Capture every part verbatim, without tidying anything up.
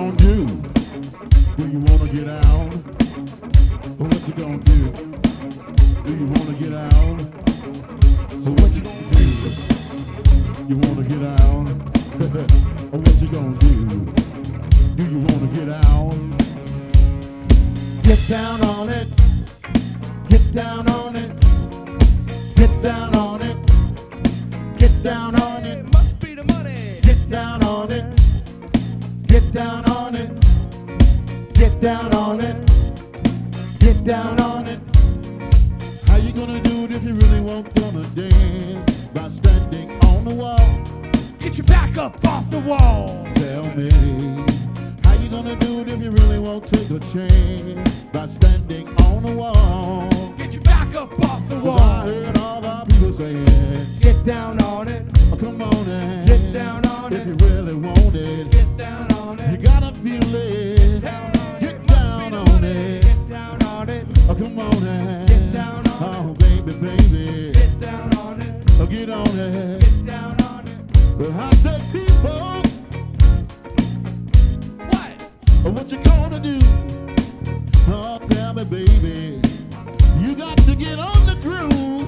gonna do? Do you wanna get out? Or what you gonna do? Do you wanna get out? So what you gonna do? You wanna get out? Or what you gonna do? Do you wanna get out? Get down on it. Get down on it. Get down on it. Get down on it. It must be the money. Get down on it. Get down on it. Get down on it. Get down on it. How you gonna do it if you really won't gonna dance? By standing on the wall. Get your back up off the wall. Tell me, how you gonna do it if you really won't take a chance? By standing on the wall. Get your back up off the 'Cause wall. I heard all the people saying, Get down on it. oh, come on and Get down on if it. you really want it. Get down on You it. gotta feel it. Down on it. Get down on it. Get down on it. Oh, come on and Get down on oh, baby, baby. Get down on it. Oh, get on it. Get down on it. But I said, people, What? oh, what you gonna do? Oh, tell me, baby. You got to get on the groove.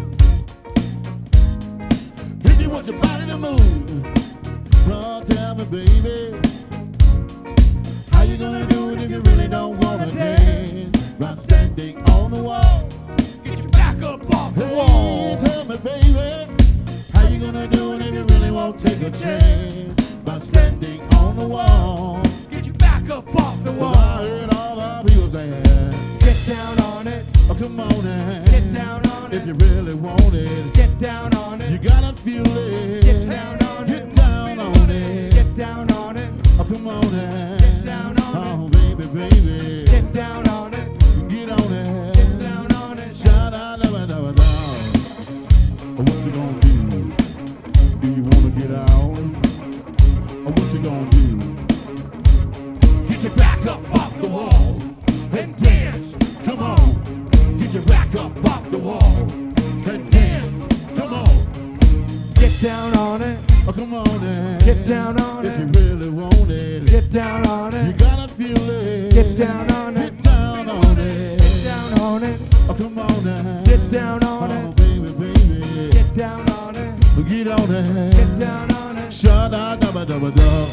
If you want your body to move. Oh, tell me, baby. How you gonna do it if you really don't wanna dance? By standing on the wall. Get your back up off the Hey, wall. tell me, baby. How you gonna do it if you really won't take a chance? By standing on the wall. Get your back up off the 'Cause I wall. heard all the people saying, Get down on it. oh, come on and Get down on if it. you really want it. Get down on You it. gotta feel it. Get down on Get it. down on it. Get down on it. Oh, come on and Get down on oh, baby, baby. Get down on it. Get on it. Get down on it. Shout out, never, never down. Oh, what you gonna do? Do you wanna get out? Oh, what you gonna do? Get your back up off the wall and dance. Come on. Get your back up off the wall and dance. Come on. Get down on it. Oh, come on and Get down on if you it. really want it. Get down on You it. gotta feel it. Get down on it. Get down on it. Get down on it. Oh, come on now. Get down on Oh, it. baby, baby. Get down on it. Get on it. Get down on it. Shut up, dabba, dabba, dabba.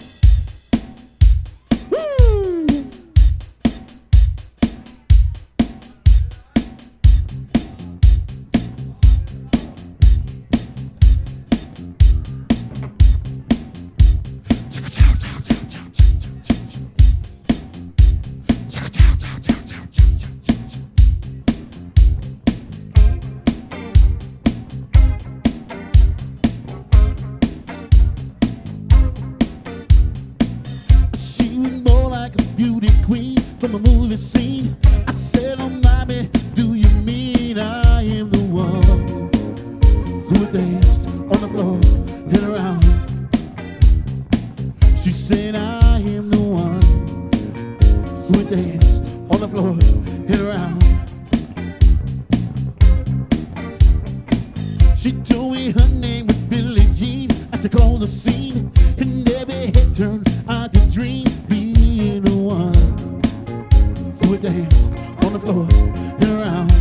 Woo! She was more like a beauty queen from a movie scene. I said, oh, mommy, do you mean I am the one who danced on the floor and around? She said, I am the one who danced on the floor and around. She told me her name was Billie Jean as she closed the scene, and every head turn I could dream being the one who would dance on the floor and around.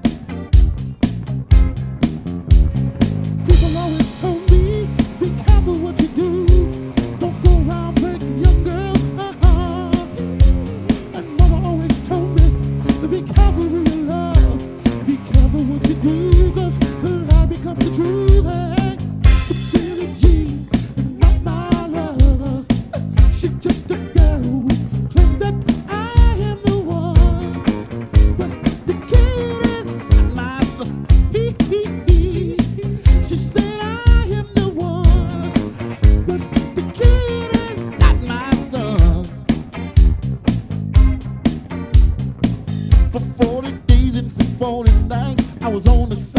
People always told me, be careful what you do. Don't go around breaking young girls' hearts. And mama always told me, be careful who you love. Be careful what you do, 'cause the lie becomes the truth. Hey, Billie Jean, not my lover. She's just a girl who claims that I am the one. But the kid is my son. He, he, he. She said I am the one. But the kid is not my son. For forty days and for forty nights, I was on the